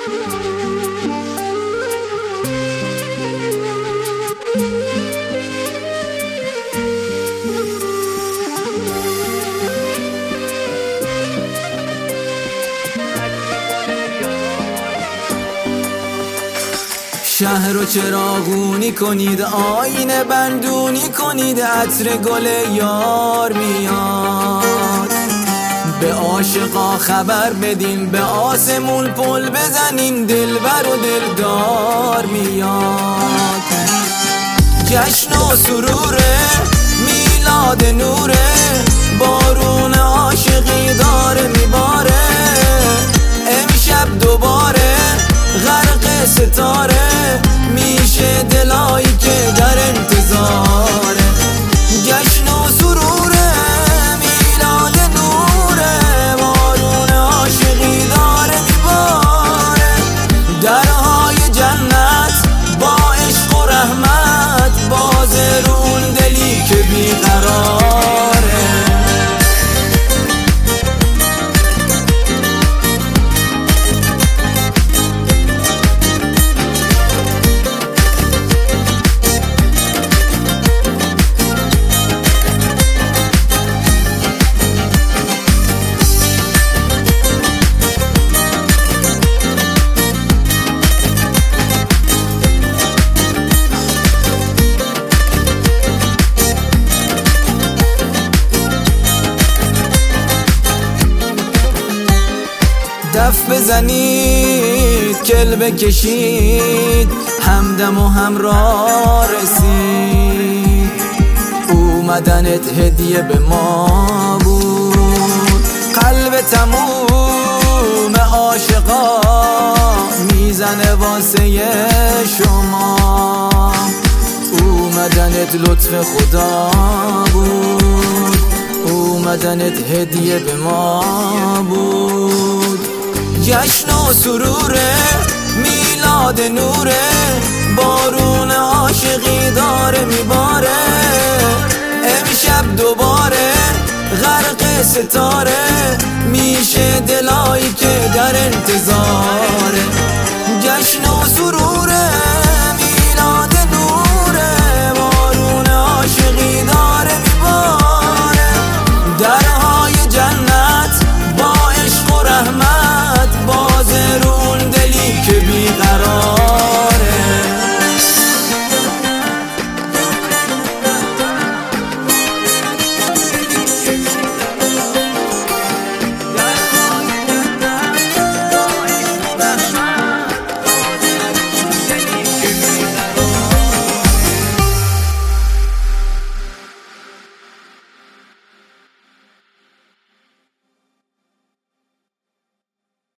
شهر رو چراغونی کنید، آینه بندونی کنید، عطر گل یار میاد. به عاشقا خبر بدین، به آسمون پل بزنین، دلبر و دلدار میاد. جشن و سروره، میلاد نوره، بارون عاشقی داره میباره. امشب دوباره غرق ستاره میشه دلایی که در انتظاره. جشن و سروره، میلاد نوره، بارون عاشقی داره میباره. درهای جنت با عشق و رحمت باز رو اون دلی که بیقراره. دف بزنید، کل بکشید، همدم و همراه رسید. اومدنت هدیه به ما بود، قلب تموم عاشقا میزنه واسه شما. اومدنت لطف خدا بود، اومدنت هدیه به ما بود. جشن و سروره، میلاد نوره، بارون عاشقی داره میباره. امشب دوباره غرق ستاره میشه دلایی که در انتظار.